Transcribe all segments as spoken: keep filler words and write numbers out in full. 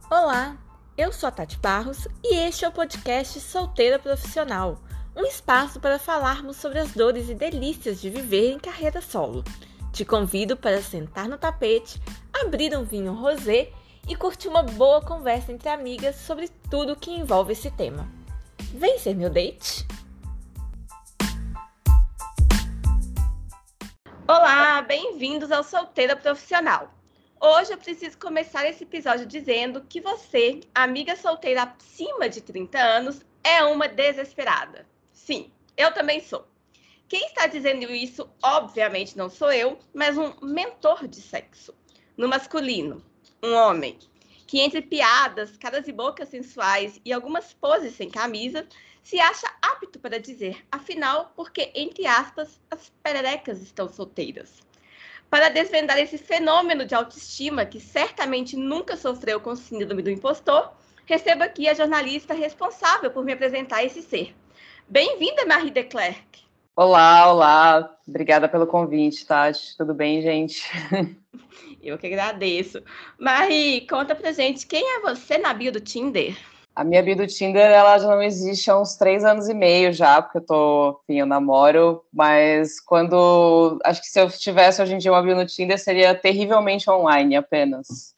Olá, eu sou a Tati Barros e este é o podcast Solteira Profissional, um espaço para falarmos sobre as dores e delícias de viver em carreira solo. Te convido para sentar no tapete, abrir um vinho rosé e curtir uma boa conversa entre amigas sobre tudo que envolve esse tema. Vem ser meu date? Olá, bem-vindos ao Solteira Profissional. Hoje eu preciso começar esse episódio dizendo que você, amiga solteira acima de trinta anos, é uma desesperada. Sim, eu também sou. Quem está dizendo isso, obviamente, não sou eu, mas um mentor de sexo. No masculino, um homem, que entre piadas, caras e bocas sensuais e algumas poses sem camisa, se acha apto para dizer, afinal, porque, entre aspas, as pererecas estão solteiras. Para desvendar esse fenômeno de autoestima que certamente nunca sofreu com síndrome do impostor, recebo aqui a jornalista responsável por me apresentar esse ser. Bem-vinda, Marie de Klerk. Olá, olá. Obrigada pelo convite, Tati. Tudo bem, gente? Eu que agradeço. Marie, conta pra gente, quem é você na bio do Tinder? A minha bio do Tinder, ela já não existe há uns três anos e meio já, porque eu tô, enfim, eu namoro, mas quando, acho que se eu tivesse hoje em dia uma bio no Tinder, seria terrivelmente online apenas.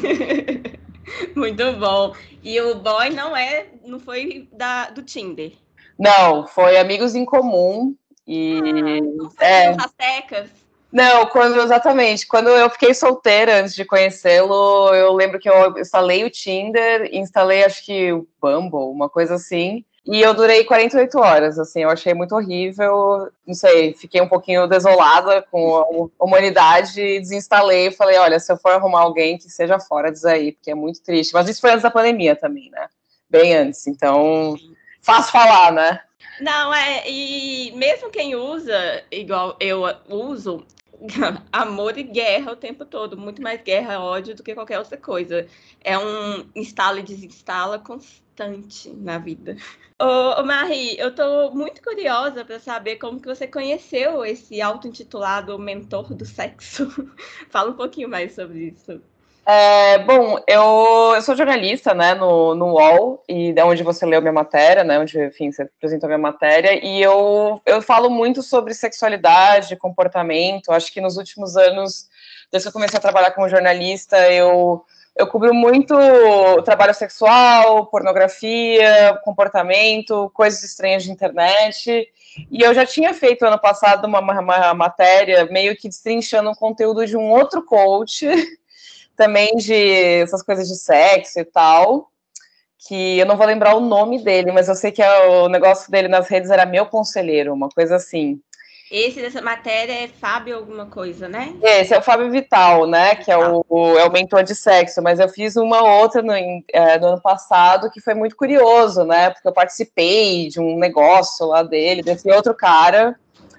Muito bom. E o boy não é, não foi da, do Tinder? Não, foi amigos em comum e... Ah, não foi é... os Aztecas? Não, quando, exatamente. Quando eu fiquei solteira antes de conhecê-lo, eu lembro que eu instalei o Tinder, instalei acho que o Bumble, uma coisa assim, e eu durei quarenta e oito horas, assim, eu achei muito horrível, não sei, fiquei um pouquinho desolada com a humanidade e desinstalei e falei, olha, se eu for arrumar alguém que seja fora disso aí, porque é muito triste. Mas isso foi antes da pandemia também, né? Bem antes, então, fácil falar, né? Não, é, e mesmo quem usa, igual eu uso, amor e guerra o tempo todo, muito mais guerra, ódio do que qualquer outra coisa. É um instala e desinstala constante na vida. Ô, ô Marie, eu tô muito curiosa para saber como que você conheceu esse auto-intitulado mentor do sexo. Fala um pouquinho mais sobre isso. É, bom, eu, eu sou jornalista, né, no, no U O L, e é onde você leu minha matéria, né, onde, enfim, você apresentou minha matéria, e eu, eu falo muito sobre sexualidade, comportamento. Acho que nos últimos anos, desde que eu comecei a trabalhar como jornalista, eu, eu cubro muito trabalho sexual, pornografia, comportamento, coisas estranhas de internet, e eu já tinha feito ano passado uma, uma matéria meio que destrinchando um conteúdo de um outro coach, também de essas coisas de sexo e tal, que eu não vou lembrar o nome dele, mas eu sei que é o negócio dele nas redes era meu conselheiro, uma coisa assim. Esse dessa matéria é Fábio alguma coisa, né? Esse é o Fábio Vital, né, que é o, o, é o mentor de sexo, mas eu fiz uma outra no, é, no ano passado que foi muito curioso, né, porque eu participei de um negócio lá dele, desse outro cara,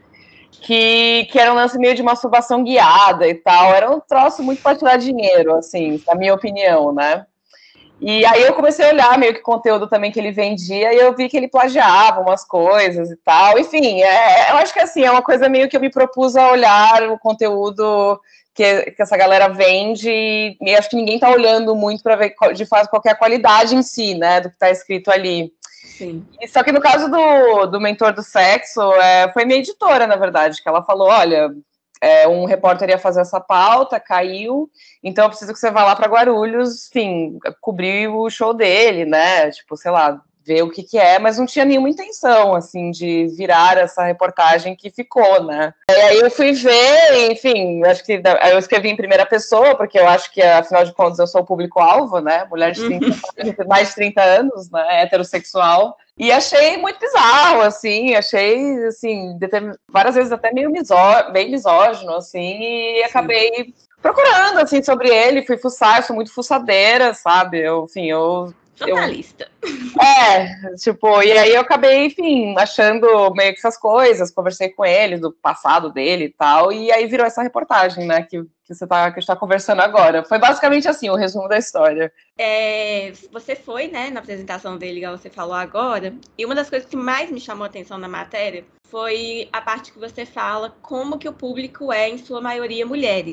Que, que era um lance meio de masturbação guiada e tal. Era um troço muito para tirar dinheiro, assim, na minha opinião, né? E aí eu comecei a olhar meio que conteúdo também que ele vendia e eu vi que ele plagiava umas coisas e tal. Enfim, é, eu acho que assim, é uma coisa meio que eu me propus a olhar o conteúdo que, que essa galera vende e acho que ninguém tá olhando muito para ver de fato qual é a qualidade em si, né, do que tá escrito ali. Sim. Só que no caso do, do mentor do sexo, é, foi minha editora, na verdade, que ela falou, olha, é, um repórter ia fazer essa pauta, caiu, então eu preciso que você vá lá para Guarulhos, enfim, cobrir o show dele, né, tipo, sei lá, ver o que que é, mas não tinha nenhuma intenção, assim, de virar essa reportagem que ficou, né. E aí eu fui ver, enfim, acho que eu escrevi em primeira pessoa, porque eu acho que, afinal de contas, eu sou o público-alvo, né, mulher de trinta, mais de trinta anos, né, heterossexual, e achei muito bizarro, assim, achei, assim, várias vezes até meio misó bem misógino, assim, e acabei procurando, assim, sobre ele, fui fuçar, eu sou muito fuçadeira, sabe, eu, enfim, eu... Jornalista. Eu, é, tipo, e aí eu acabei, enfim, achando meio que essas coisas, conversei com ele, do passado dele e tal, e aí virou essa reportagem, né, que, que você tá, que a gente tá conversando agora. Foi basicamente assim, o resumo da história. É, você foi, né, na apresentação dele, igual você falou agora, e uma das coisas que mais me chamou a atenção na matéria foi a parte que você fala como que o público é, em sua maioria, mulheres.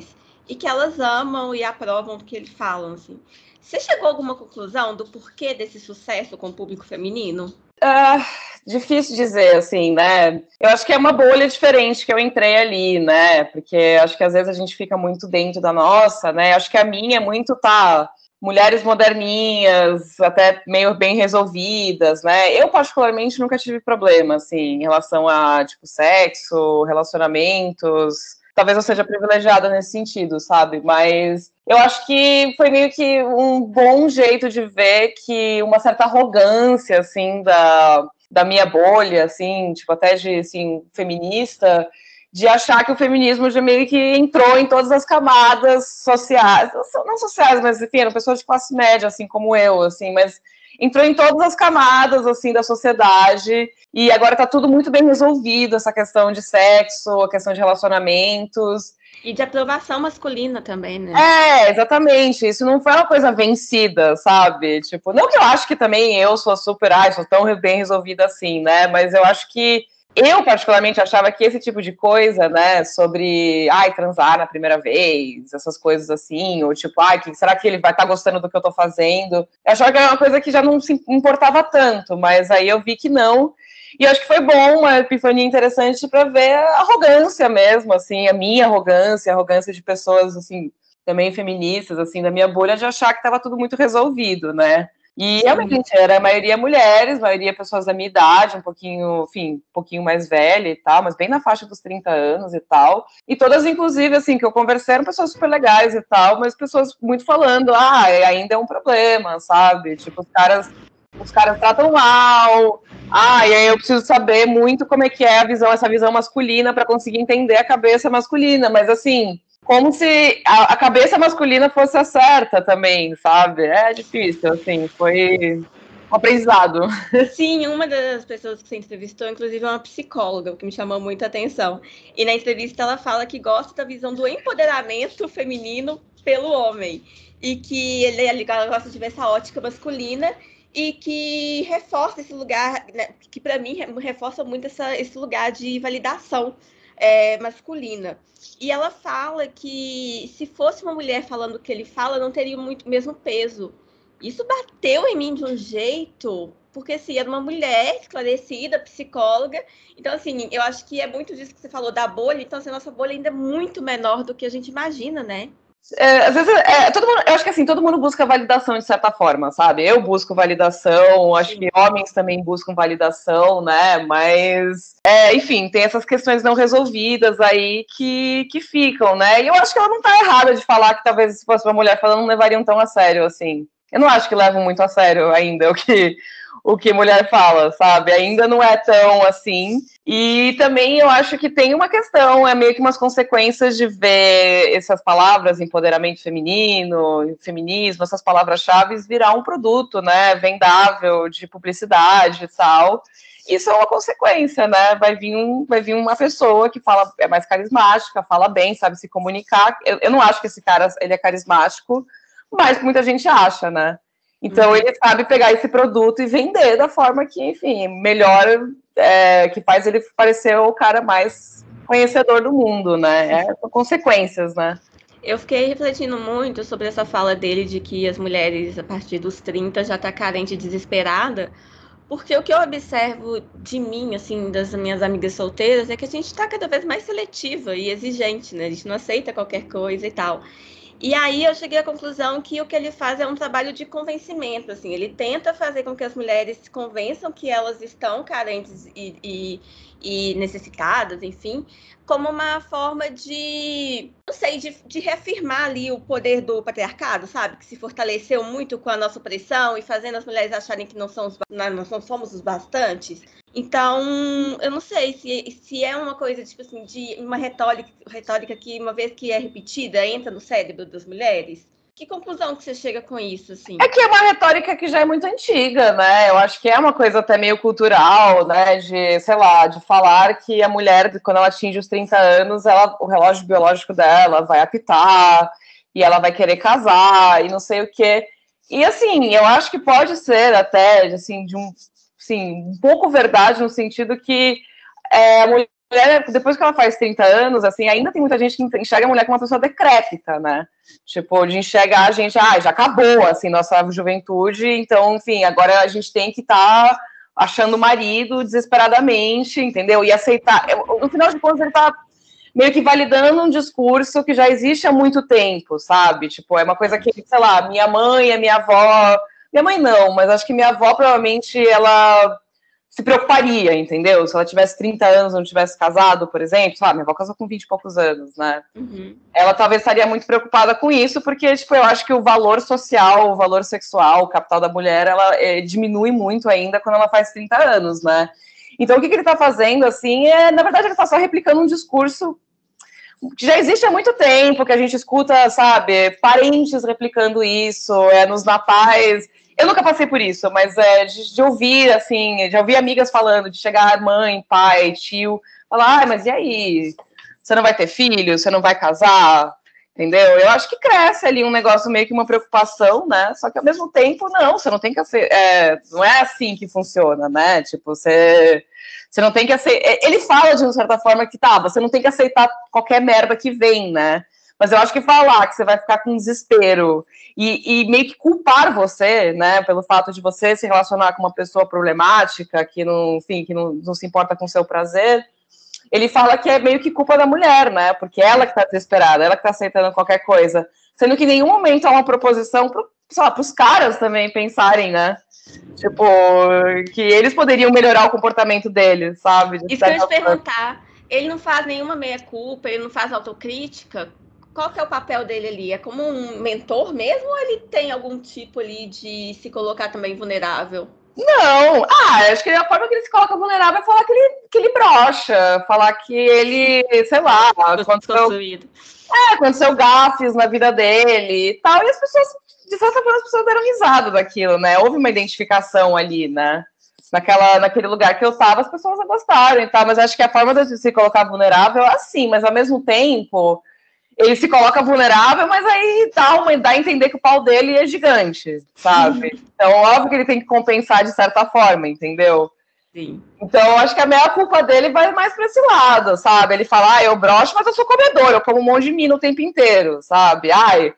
e que elas amam e aprovam o que eles falam, assim. Você chegou a alguma conclusão do porquê desse sucesso com o público feminino? Uh, difícil dizer, assim, né? Eu acho que é uma bolha diferente que eu entrei ali, né? Porque acho que às vezes a gente fica muito dentro da nossa, né? Acho que a minha é muito, tá, mulheres moderninhas, até meio bem resolvidas, né? Eu, particularmente, nunca tive problema, assim, em relação a, tipo, sexo, relacionamentos. Talvez eu seja privilegiada nesse sentido, sabe? Mas eu acho que foi meio que um bom jeito de ver que uma certa arrogância, assim, da, da minha bolha, assim, tipo, até de, assim, feminista, de achar que o feminismo já meio que entrou em todas as camadas sociais, não sociais, mas, enfim, eram pessoas de classe média, assim, como eu, assim, mas entrou em todas as camadas, assim, da sociedade, e agora tá tudo muito bem resolvido, essa questão de sexo, a questão de relacionamentos. E de aprovação masculina também, né? É, exatamente, isso não foi uma coisa vencida, sabe? Tipo, não que eu acho que também eu sou super, ai, sou tão bem resolvida assim, né? Mas eu acho que eu, particularmente, achava que esse tipo de coisa, né, sobre, ai, transar na primeira vez, essas coisas assim, ou tipo, ai, que, será que ele vai estar tá gostando do que eu tô fazendo? Eu achava que era uma coisa que já não se importava tanto, mas aí eu vi que não. E eu acho que foi bom, uma epifania interessante para ver a arrogância mesmo, assim, a minha arrogância, a arrogância de pessoas, assim, também feministas, assim, da minha bolha, de achar que estava tudo muito resolvido, né? E realmente era a maioria mulheres, a maioria pessoas da minha idade, um pouquinho, enfim, um pouquinho mais velha e tal, mas bem na faixa dos trinta anos e tal. E todas, inclusive, assim, que eu conversei, eram pessoas super legais e tal, mas pessoas muito falando, ah, ainda é um problema, sabe? Tipo, os caras, os caras tratam mal. Ah, e aí eu preciso saber muito como é que é a visão, essa visão masculina para conseguir entender a cabeça masculina, mas assim, como se a, a cabeça masculina fosse a certa também, sabe? É difícil, assim, foi um aprendizado. Sim, uma das pessoas que você entrevistou, inclusive, é uma psicóloga, o que me chamou muita atenção. E na entrevista ela fala que gosta da visão do empoderamento feminino pelo homem. E que ele, ela gosta de ver essa ótica masculina e que reforça esse lugar, né, que para mim reforça muito essa, esse lugar de validação é, masculina. E ela fala que se fosse uma mulher falando o que ele fala, não teria muito mesmo peso. Isso bateu em mim de um jeito, porque assim, era uma mulher esclarecida, psicóloga. Então, assim, eu acho que é muito disso que você falou da bolha. Então, assim, a nossa bolha ainda é muito menor do que a gente imagina, né? É, às vezes, é, todo mundo, eu acho que assim, todo mundo busca validação de certa forma, sabe? Eu busco validação, acho Sim. que homens também buscam validação, né? Mas, é, enfim, tem essas questões não resolvidas aí que, que ficam, né? E eu acho que ela não tá errada de falar que talvez se fosse uma mulher falando, não levariam tão a sério, assim. Eu não acho que levam muito a sério ainda o que, o que mulher fala, sabe? Ainda não é tão assim. E também eu acho que tem uma questão, é meio que umas consequências de ver essas palavras, empoderamento feminino, feminismo, essas palavras-chave virar um produto, né, vendável, de publicidade e tal. Isso é uma consequência, né? Vai vir, um, vai vir uma pessoa que fala, é mais carismática, fala bem, sabe se comunicar. Eu, eu não acho que esse cara ele é carismático, mas muita gente acha, né? Então uhum. ele sabe pegar esse produto e vender da forma que, enfim, melhor, é, que faz ele parecer o cara mais conhecedor do mundo, né? É, são consequências, né? Eu fiquei refletindo muito sobre essa fala dele de que as mulheres, a partir dos trinta, já tá carente e desesperada, porque o que eu observo de mim, assim, das minhas amigas solteiras, é que a gente tá cada vez mais seletiva e exigente, né? A gente não aceita qualquer coisa e tal. E aí eu cheguei à conclusão que o que ele faz é um trabalho de convencimento, assim, ele tenta fazer com que as mulheres se convençam que elas estão carentes e, e, e necessitadas, enfim, como uma forma de, não sei, de, de reafirmar ali o poder do patriarcado, sabe? Que se fortaleceu muito com a nossa opressão e fazendo as mulheres acharem que não, são os, nós não somos os bastantes. Então, eu não sei se, se é uma coisa, tipo assim, de uma retórica, retórica que, uma vez que é repetida, entra no cérebro das mulheres. Que conclusão que você chega com isso, assim? É que é uma retórica que já é muito antiga, né? Eu acho que é uma coisa até meio cultural, né? De, sei lá, de falar que a mulher, quando ela atinge os trinta anos, ela, o relógio biológico dela vai apitar, e ela vai querer casar, e não sei o quê. E, assim, eu acho que pode ser até, assim, de um... Sim, um pouco verdade no sentido que é, a mulher mulher, depois que ela faz trinta anos, assim, ainda tem muita gente que enxerga a mulher como uma pessoa decrépita, né? Tipo, de enxergar a gente, ah, já acabou, assim, nossa juventude, então, enfim, agora a gente tem que estar tá achando o marido desesperadamente, entendeu? E aceitar. No final de contas, ele tá meio que validando um discurso que já existe há muito tempo, sabe? Tipo, é uma coisa que, sei lá, minha mãe, a minha avó... Minha mãe não, mas acho que minha avó, provavelmente, ela se preocuparia, entendeu? Se ela tivesse trinta anos, não tivesse casado, por exemplo, ah, minha avó casou com vinte e poucos anos, né? Uhum. Ela talvez estaria muito preocupada com isso, porque, tipo, eu acho que o valor social, o valor sexual, o capital da mulher, ela é, diminui muito ainda quando ela faz trinta anos, né? Então, o que, que ele tá fazendo, assim, é, na verdade, ele tá só replicando um discurso que já existe há muito tempo, que a gente escuta, sabe, parentes replicando isso, é, nos natais. Eu nunca passei por isso, mas é, de, de ouvir, assim, de ouvir amigas falando, de chegar mãe, pai, tio, falar, ah, mas e aí? Você não vai ter filho? Você não vai casar? Entendeu? Eu acho que cresce ali um negócio meio que uma preocupação, né? Só que ao mesmo tempo, não, você não tem que aceitar, é, não é assim que funciona, né? Tipo, você, você não tem que aceitar. Ele fala de uma certa forma que tá, você não tem que aceitar qualquer merda que vem, né? Mas eu acho que falar que você vai ficar com desespero e, e meio que culpar você, né, pelo fato de você se relacionar com uma pessoa problemática, que não, enfim, que não, não se importa com o seu prazer, ele fala que é meio que culpa da mulher, né, porque ela que tá desesperada, ela que tá aceitando qualquer coisa, sendo que em nenhum momento há uma proposição para os caras também pensarem, né, tipo, que eles poderiam melhorar o comportamento deles, sabe? Isso que eu ia te perguntar, ele não faz nenhuma meia-culpa, ele não faz autocrítica? Qual que é o papel dele ali? É como um mentor mesmo ou ele tem algum tipo ali de se colocar também vulnerável? Não, ah, acho que a forma que ele se coloca vulnerável é falar que ele, que ele brocha, falar que ele, sei lá, aconteceu, é, aconteceu gafes na vida dele e tal, e as pessoas, de certa forma, as pessoas deram risada daquilo, né? Houve uma identificação ali, né? Naquela, naquele lugar que eu tava, as pessoas gostaram e tal, mas acho que a forma de se colocar vulnerável é assim, mas ao mesmo tempo ele se coloca vulnerável, mas aí dá, uma, dá a entender que o pau dele é gigante, sabe? Então, óbvio que ele tem que compensar de certa forma, entendeu? Sim. Então, acho que a meia culpa dele vai mais para esse lado, sabe? Ele fala, ah, eu broxo, mas eu sou comedor, eu como um monte de mina o tempo inteiro, sabe? Ai,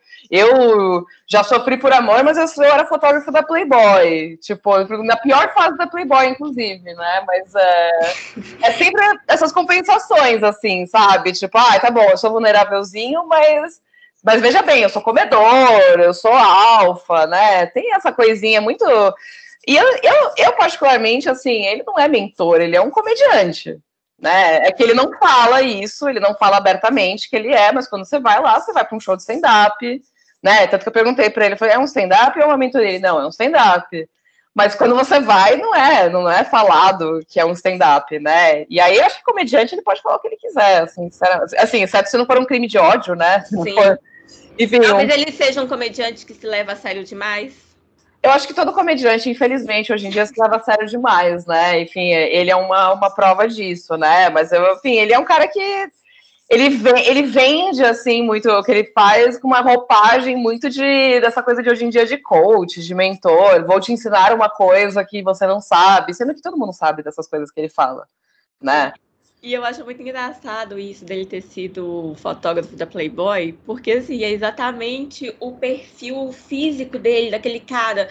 eu já sofri por amor, mas eu, sou, eu era fotógrafo da Playboy, tipo, na pior fase da Playboy, inclusive, né? Mas é, é sempre essas compensações, assim, sabe? Tipo, ah, tá bom, eu sou vulnerávelzinho, mas, mas veja bem, eu sou comedor, eu sou alfa, né? Tem essa coisinha muito... E eu, eu, eu, particularmente, assim, ele não é mentor, ele é um comediante, né? É que ele não fala isso, ele não fala abertamente que ele é, mas quando você vai lá, você vai para um show de stand-up, né? Tanto que eu perguntei para ele, falei, é um stand-up ou uma mentoria? Ele, não, é um stand-up. Mas quando você vai, não é, não é falado que é um stand-up, né? E aí eu acho que comediante ele pode falar o que ele quiser, assim, assim, exceto se não for um crime de ódio, né? Se não Sim. For... Enfim, talvez um... ele seja um comediante que se leva a sério demais. Eu acho que todo comediante, infelizmente, hoje em dia se leva a sério demais, né? Enfim, ele é uma, uma prova disso, né? Mas, eu, enfim, ele é um cara que ele, vem, ele vende, assim, muito o que ele faz com uma roupagem muito de dessa coisa de hoje em dia de coach, de mentor. Vou te ensinar uma coisa que você não sabe, sendo que todo mundo sabe dessas coisas que ele fala, né? E eu acho muito engraçado isso dele ter sido fotógrafo da Playboy, porque assim, é exatamente o perfil físico dele, daquele cara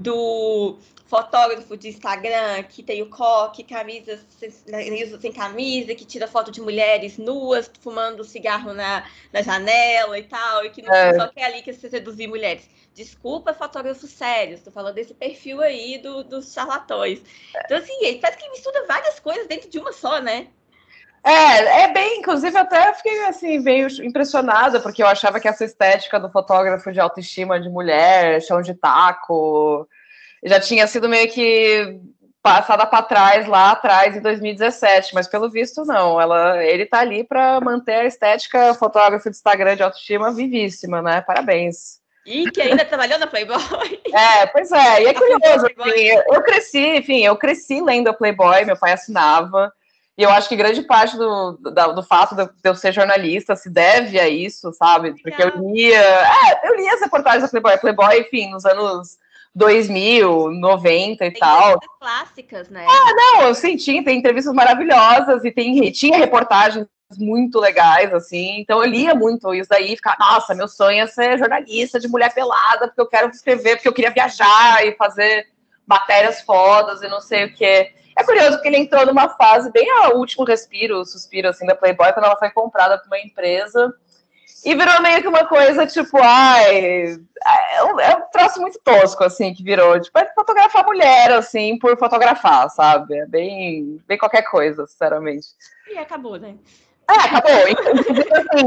do fotógrafo de Instagram, que tem o coque, camisa sem camisa, que tira foto de mulheres nuas, fumando cigarro na, na janela e tal, e que no é. Só quer ali que você seduzir mulheres. Desculpa, fotógrafo sério, estou falando desse perfil aí do, dos charlatões. Então assim, ele parece que mistura várias coisas dentro de uma só, né? É, é bem, inclusive até fiquei assim, meio impressionada, porque eu achava que essa estética do fotógrafo de autoestima de mulher, chão de taco, já tinha sido meio que passada para trás, lá atrás, em dois mil e dezessete, mas pelo visto não, ela, ele tá ali para manter a estética fotógrafo de Instagram de autoestima vivíssima, né? Parabéns. E que ainda trabalhou na Playboy. É, pois é, e é curioso, assim, eu cresci, enfim, eu cresci lendo a Playboy, meu pai assinava. E eu acho que grande parte do, do, do fato de eu ser jornalista se deve a isso, sabe? Porque eu lia... É, eu lia as reportagens da Playboy. Playboy, enfim, nos anos dois mil, noventa e Tem tal. entrevistas clássicas, né? Ah, não, eu senti, tem entrevistas maravilhosas e tem, tinha reportagens muito legais, assim, então eu lia muito isso daí, ficava, nossa, meu sonho é ser jornalista de mulher pelada, porque eu quero escrever, porque eu queria viajar e fazer matérias fodas e não sei o que. É curioso que ele entrou numa fase bem ao último respiro, o suspiro, assim, da Playboy, quando ela foi comprada por uma empresa, e virou meio que uma coisa, tipo, ai, é um, é um troço muito tosco, assim, que virou, tipo, é fotografar mulher, assim, por fotografar, sabe? É bem, bem qualquer coisa, sinceramente. E acabou, né? É, acabou. Inclusive, assim,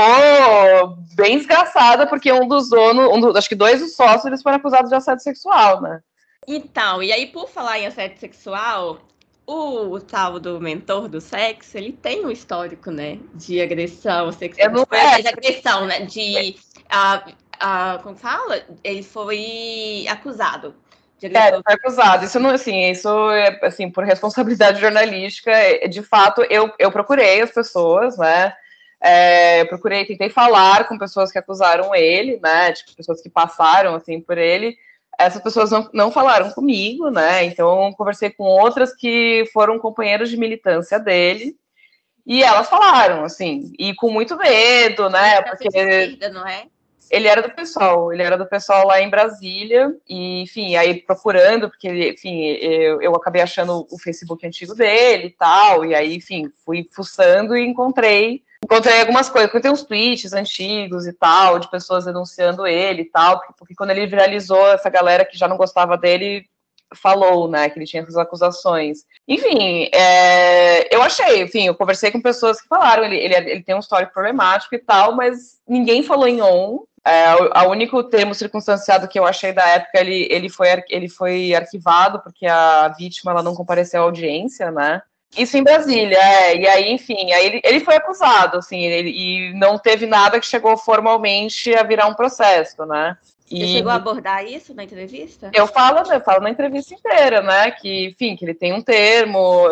acabou bem desgraçada, porque um dos donos, um do, acho que dois dos sócios, eles foram acusados de assédio sexual, né? Então, e aí, por falar em assédio sexual, o, tal do mentor do sexo, ele tem um histórico, né? De agressão sexual. Não, é. De agressão, né? De. A, a, como fala? Ele foi acusado. De é, ele foi acusado. Isso não, assim, isso é assim, por responsabilidade jornalística, de fato, eu, eu procurei as pessoas, né? É, eu procurei, tentei falar com pessoas que acusaram ele, né? Tipo, pessoas que passaram assim por ele. Essas pessoas não, não falaram comigo, né? Então, eu conversei com outras que foram companheiros de militância dele. E elas falaram, assim, e com muito medo, né? Porque esquerda, não é? Ele era do pessoal, ele era do pessoal lá em Brasília, e, enfim, aí procurando, porque, enfim, eu, eu acabei achando o Facebook antigo dele e tal, e aí, enfim, fui fuçando e encontrei, encontrei algumas coisas, encontrei uns tweets antigos e tal, de pessoas denunciando ele e tal, porque, porque quando ele viralizou, essa galera que já não gostava dele falou, né, que ele tinha essas acusações. Enfim, é, eu achei, enfim, eu conversei com pessoas que falaram, ele, ele, ele tem um histórico problemático e tal, mas ninguém falou em on. É, o único termo circunstanciado que eu achei da época, ele, ele, foi, ele foi arquivado porque a vítima ela não compareceu à audiência, né? Isso em Brasília, é, e aí, enfim, aí ele, ele foi acusado, assim, ele, e não teve nada que chegou formalmente a virar um processo, né? Você e... chegou a abordar isso na entrevista? Eu falo, eu falo na entrevista inteira, né? Que, enfim, que ele tem um termo,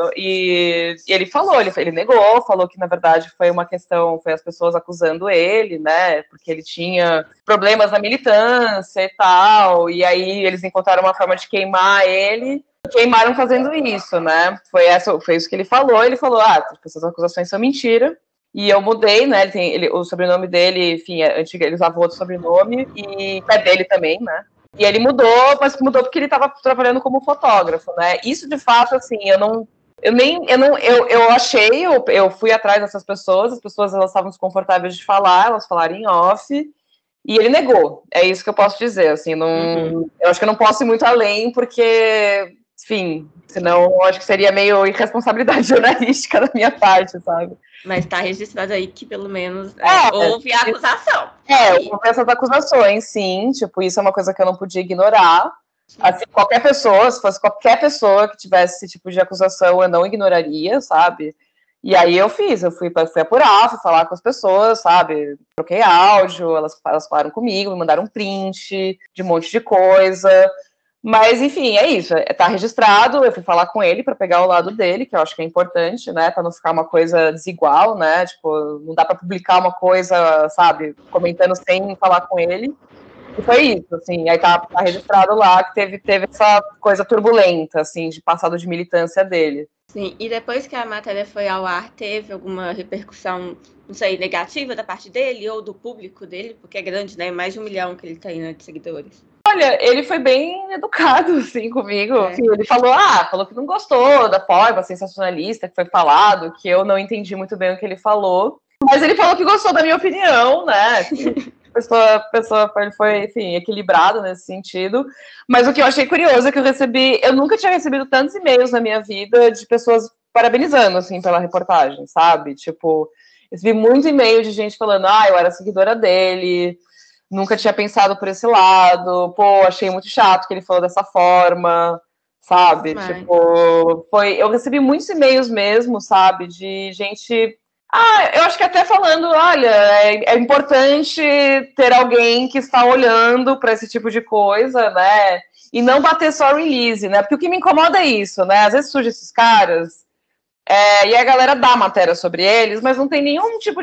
e, e ele falou, ele, ele negou, falou que, na verdade, foi uma questão, foi as pessoas acusando ele, né? Porque ele tinha problemas na militância e tal, e aí eles encontraram uma forma de queimar ele, queimaram fazendo isso, né? Foi, essa, foi isso que ele falou, ele falou, ah, essas acusações são mentira. E eu mudei, né? Ele tem, ele, o sobrenome dele, enfim, é antigo, ele usava outro sobrenome, e é dele também, né? E ele mudou, mas mudou porque ele estava trabalhando como fotógrafo, né? Isso, de fato, assim, eu não... Eu nem... Eu, não, eu, eu achei, eu, eu fui atrás dessas pessoas, as pessoas, elas estavam desconfortáveis de falar, elas falaram em off, e ele negou. É isso que eu posso dizer, assim, não... Uhum. Eu acho que eu não posso ir muito além, porque... Enfim, senão eu acho que seria meio irresponsabilidade jornalística da minha parte, sabe? Mas está registrado aí que pelo menos é, é, houve a acusação. É, houve essas acusações, sim. Tipo, isso é uma coisa que eu não podia ignorar. Assim, qualquer pessoa, se fosse qualquer pessoa que tivesse esse tipo de acusação, eu não ignoraria, sabe? E aí eu fiz, eu fui, fui apurar, fui falar com as pessoas, sabe? Troquei áudio, elas, elas falaram comigo, me mandaram um print de um monte de coisa. Mas, enfim, é isso. Tá registrado, eu fui falar com ele para pegar o lado dele, que eu acho que é importante, né? Para não ficar uma coisa desigual, né? Tipo, não dá para publicar uma coisa, sabe? Comentando sem falar com ele. E foi isso, assim. Aí tá, tá registrado lá que teve, teve essa coisa turbulenta, assim, de passado de militância dele. Sim, e depois que a matéria foi ao ar, teve alguma repercussão, não sei, negativa da parte dele ou do público dele? Porque é grande, né? Mais de um milhão que ele tem, né, de seguidores. Olha, ele foi bem educado, assim, comigo. É. Assim, ele falou, ah, falou que não gostou da forma sensacionalista que foi falado, que eu não entendi muito bem o que ele falou. Mas ele falou que gostou da minha opinião, né? A pessoa, a pessoa foi, foi, enfim, equilibrado nesse sentido. Mas o que eu achei curioso é que eu recebi... Eu nunca tinha recebido tantos e-mails na minha vida de pessoas parabenizando, assim, pela reportagem, sabe? Tipo, recebi muito e-mail de gente falando, ah, eu era seguidora dele... Nunca tinha pensado por esse lado, pô, achei muito chato que ele falou dessa forma, sabe? Mas... Tipo, foi. Eu recebi muitos e-mails mesmo, sabe? De gente. Ah, eu acho que até falando, olha, é, é importante ter alguém que está olhando para esse tipo de coisa, né? E não bater só release, né? Porque o que me incomoda é isso, né? Às vezes surge esses caras é, e a galera dá matéria sobre eles, mas não tem nenhum tipo de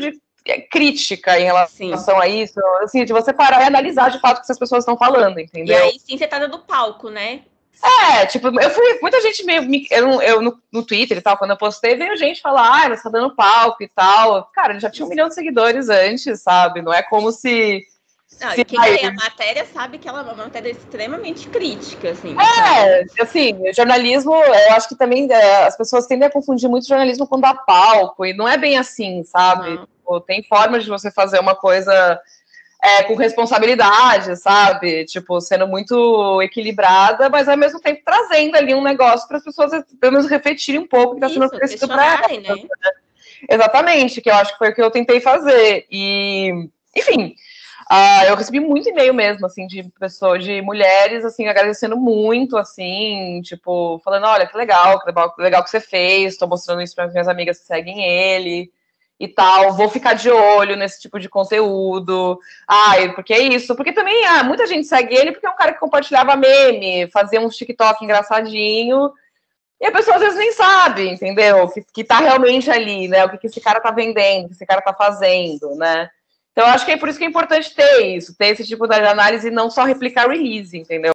crítica em relação sim. a isso, assim, de você parar e analisar de fato o que essas pessoas estão falando, entendeu? E aí sim você tá dando palco, né? É, tipo, eu fui, muita gente meio, eu, eu no, no Twitter e tal, quando eu postei, veio gente falar, ah, você tá dando palco e tal. Cara, ele já tinha um milhão de seguidores antes, sabe? Não é como se... Não, se e quem lê a matéria sabe que ela é uma matéria extremamente crítica, assim. É, então... assim, jornalismo, eu acho que também é, as pessoas tendem a confundir muito jornalismo com dar palco, e não é bem assim, sabe? Tipo, tem formas de você fazer uma coisa... É, com responsabilidade, sabe? Tipo, sendo muito equilibrada, mas ao mesmo tempo trazendo ali um negócio para as pessoas, pelo menos, refletirem um pouco o que está sendo oferecido para elas. Né? Né? Exatamente, que eu acho que foi o que eu tentei fazer. E, enfim, uh, eu recebi muito e-mail mesmo, assim, de pessoas, de mulheres, assim, agradecendo muito, assim, tipo, falando, olha, que legal, que legal, que legal que você fez, estou mostrando isso para minhas amigas que seguem ele. E tal, vou ficar de olho nesse tipo de conteúdo. Ai, porque é isso. Porque também, ah, muita gente segue ele porque é um cara que compartilhava meme, fazia uns TikTok engraçadinho, e a pessoa às vezes nem sabe, entendeu? Que, que tá realmente ali, né? O que, que esse cara tá vendendo, o que esse cara tá fazendo, né? Então, eu acho que é por isso que é importante ter isso, ter esse tipo de análise e não só replicar release, entendeu?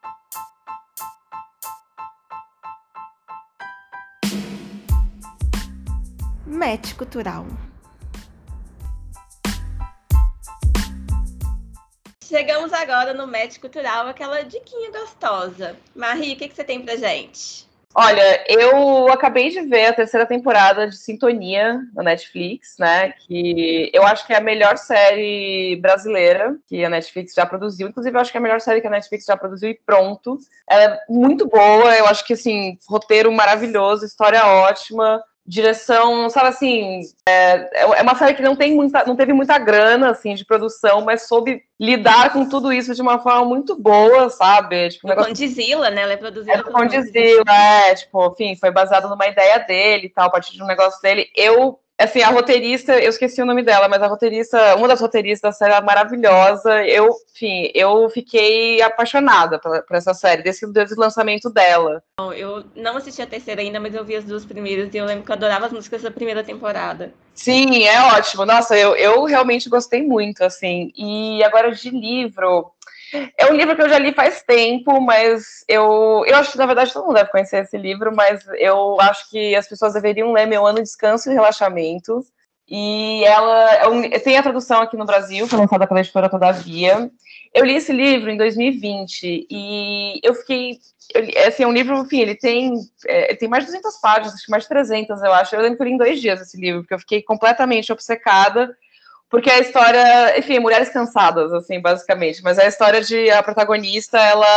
Match cultural. Chegamos agora no Match cultural, aquela diquinha gostosa. Marie, o que, que você tem pra gente? Olha, eu acabei de ver a terceira temporada de Sintonia na Netflix, né? Que eu acho que é a melhor série brasileira que a Netflix já produziu. Inclusive, eu acho que é a melhor série que a Netflix já produziu e pronto. Ela é muito boa, eu acho que, assim, roteiro maravilhoso, história ótima. Direção, sabe assim, é, é uma série que não, tem muita, não teve muita grana, assim, de produção, mas soube lidar com tudo isso de uma forma muito boa, sabe? Tipo, um negócio... Condizila, né? Ela é produzida é, pelo Condizila, é, tipo, enfim, foi baseado numa ideia dele e tal, a partir de um negócio dele. Eu, assim, a roteirista, eu esqueci o nome dela, mas a roteirista, uma das roteiristas da série é maravilhosa. Eu, enfim, eu fiquei apaixonada por, por essa série, desde, desde o lançamento dela. Eu não assisti a terceira ainda, mas eu vi as duas primeiras e eu lembro que eu adorava as músicas da primeira temporada. Sim, é ótimo. Nossa, eu, eu realmente gostei muito, assim. E agora de livro... É um livro que eu já li faz tempo, mas eu, eu acho que, na verdade, todo mundo deve conhecer esse livro, mas eu acho que as pessoas deveriam ler Meu Ano de Descanso e Relaxamento. E ela é um, tem a tradução aqui no Brasil, foi lançada pela editora Todavia. Eu li esse livro em dois mil e vinte e eu fiquei... Eu, assim, é um livro, enfim, ele tem, é, tem mais de duzentas páginas, acho que mais de trezentas, eu acho. Eu lembro que eu li em dois dias esse livro, porque eu fiquei completamente obcecada. Porque a história, enfim, mulheres cansadas, assim, basicamente. Mas é a história de a protagonista,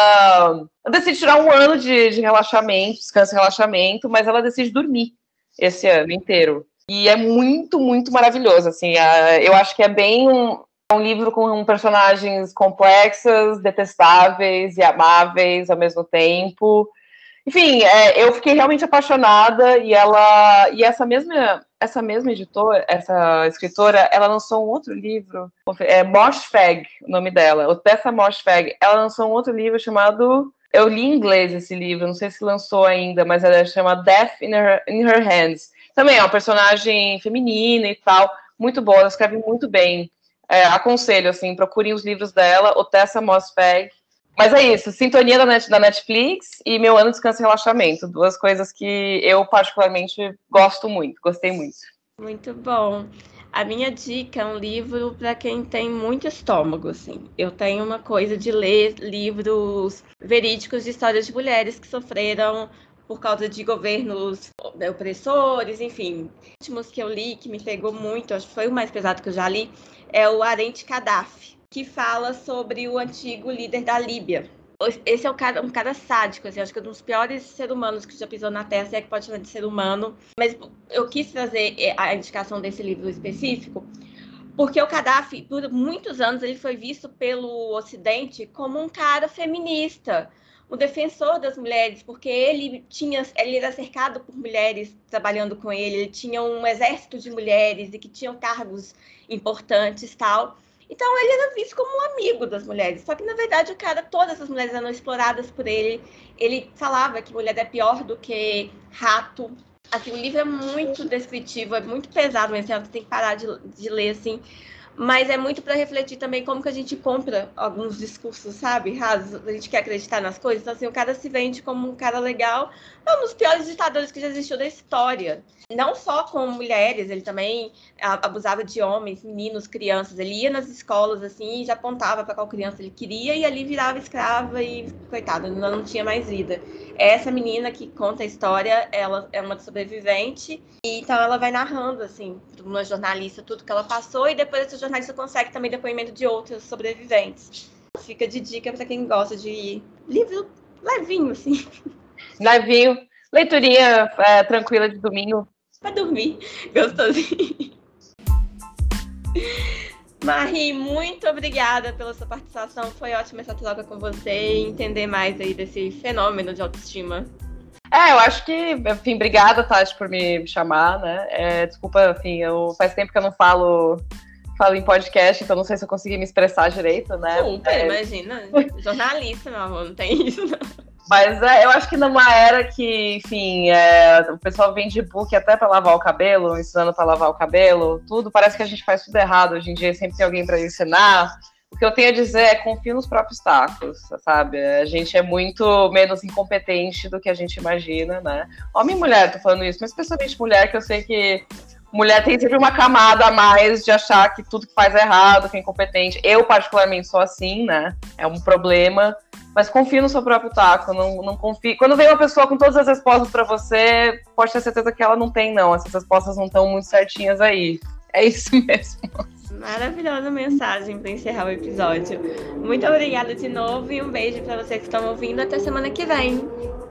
ela decide tirar um ano de, de relaxamento, descanso e relaxamento, mas ela decide dormir esse ano inteiro. E é muito, muito maravilhoso, assim. Eu acho que é bem um, um livro com personagens complexas, detestáveis e amáveis ao mesmo tempo. Enfim, é, eu fiquei realmente apaixonada e ela e essa mesma essa mesma editora, essa escritora, ela lançou um outro livro, é Moshfegh, o nome dela, o Tessa Moshfegh. Ela lançou um outro livro chamado, eu li em inglês esse livro, não sei se lançou ainda, mas ela chama Death in Her, in Her Hands. Também é uma personagem feminina e tal, muito boa, ela escreve muito bem. É, aconselho, assim, procurem os livros dela, o Tessa Moshfegh. Mas é isso, Sintonia da, Net, da Netflix e Meu Ano de Descanso e Relaxamento. Duas coisas que eu particularmente gosto muito, gostei muito. Muito bom. A minha dica é um livro para quem tem muito estômago, assim. Eu tenho uma coisa de ler livros verídicos de histórias de mulheres que sofreram por causa de governos opressores, enfim. Os últimos que eu li, que me pegou muito, acho que foi o mais pesado que eu já li, é o Arente Gaddafi, que fala sobre o antigo líder da Líbia. Esse é um cara, um cara sádico, assim, acho que é um dos piores seres humanos que já pisou na Terra, se é que pode chamar de ser humano. Mas eu quis trazer a indicação desse livro específico, porque o Gaddafi, por muitos anos, ele foi visto pelo Ocidente como um cara feminista, um defensor das mulheres, porque ele tinha, ele era cercado por mulheres trabalhando com ele, ele tinha um exército de mulheres e que tinham cargos importantes e tal. Então ele era visto como um amigo das mulheres, só que na verdade o cara, todas as mulheres eram exploradas por ele. Ele falava que mulher é pior do que rato. Assim, o livro é muito descritivo, é muito pesado, mas você tem que parar de, de ler, assim. Mas é muito para refletir também como que a gente compra alguns discursos, sabe, rasos. A gente quer acreditar nas coisas. Então, assim, o cara se vende como um cara legal. É um dos piores ditadores que já existiu da história. Não só com mulheres, ele também abusava de homens, meninos, crianças. Ele ia nas escolas, assim, e já apontava para qual criança ele queria, e ali virava escrava e, coitada, não tinha mais vida. Essa menina que conta a história, ela é uma sobrevivente, e então ela vai narrando, assim, para uma jornalista tudo que ela passou, e depois essa jornalista consegue também depoimento de outros sobreviventes. Fica de dica para quem gosta de livro levinho, assim. Levinho, leiturinha é, tranquila de domingo. Pra dormir, gostosinho. Marie, muito obrigada pela sua participação. Foi ótima essa troca com você e entender mais aí desse fenômeno de autoestima. É, eu acho que, enfim, obrigada, Tati, por me chamar, né? É, desculpa, enfim, eu, faz tempo que eu não falo, falo em podcast, então não sei se eu consegui me expressar direito, né? Super, é... imagina. Jornalista, meu amor, não tem isso, não. Mas é, eu acho que numa era que, enfim, é, o pessoal vende book até para lavar o cabelo, ensinando para lavar o cabelo, tudo, parece que a gente faz tudo errado. Hoje em dia sempre tem alguém para ensinar. O que eu tenho a dizer é confie nos próprios tacos, sabe? A gente é muito menos incompetente do que a gente imagina, né? Homem e mulher, tô falando isso, mas especialmente mulher, que eu sei que mulher tem sempre uma camada a mais de achar que tudo que faz é errado, que é incompetente. Eu, particularmente, sou assim, né? É um problema. Mas confie no seu próprio taco, não, não confie. Quando vem uma pessoa com todas as respostas para você, pode ter certeza que ela não tem, não. Essas respostas não estão muito certinhas aí. É isso mesmo. Maravilhosa mensagem para encerrar o episódio. Muito obrigada de novo e um beijo para vocês que estão ouvindo. Até semana que vem.